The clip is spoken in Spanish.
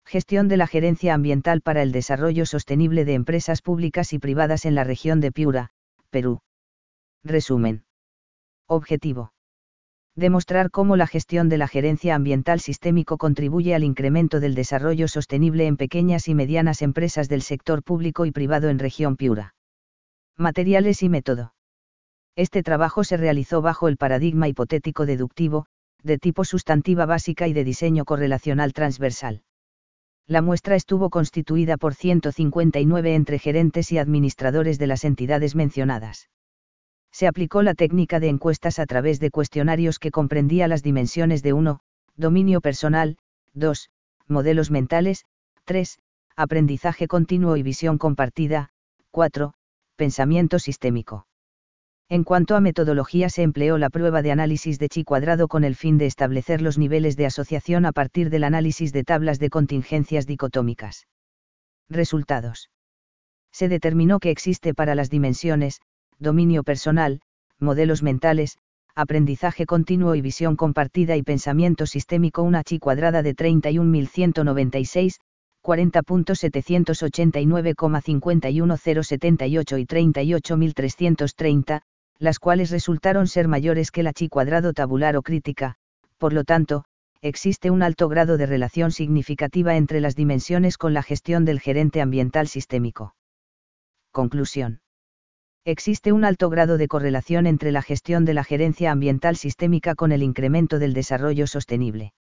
Gestión de la gerencia ambiental para el desarrollo sostenible de empresas públicas y privadas en la región de Piura, Perú. Resumen. Objetivo. Demostrar cómo la gestión de la gerencia ambiental sistémico contribuye al incremento del desarrollo sostenible en pequeñas y medianas empresas del sector público y privado en región Piura. Materiales y método. Este trabajo se realizó bajo el paradigma hipotético deductivo, de tipo sustantiva básica y de diseño correlacional transversal. La muestra estuvo constituida por 159 entre gerentes y administradores de las entidades mencionadas. Se aplicó la técnica de encuestas a través de cuestionarios que comprendía las dimensiones de 1, dominio personal, 2, modelos mentales, 3, aprendizaje continuo y visión compartida, 4, pensamiento sistémico. En cuanto a metodología, se empleó la prueba de análisis de Chi cuadrado con el fin de establecer los niveles de asociación a partir del análisis de tablas de contingencias dicotómicas. Resultados. Se determinó que existe para las dimensiones, dominio personal, modelos mentales, aprendizaje continuo y visión compartida y pensamiento sistémico una Chi cuadrada de 31.196, 40.789,51078 y 38.330, las cuales resultaron ser mayores que la Chi cuadrado tabular o crítica. Por lo tanto, existe un alto grado de relación significativa entre las dimensiones con la gestión del gerente ambiental sistémico. Conclusión. Existe un alto grado de correlación entre la gestión de la gerencia ambiental sistémica con el incremento del desarrollo sostenible.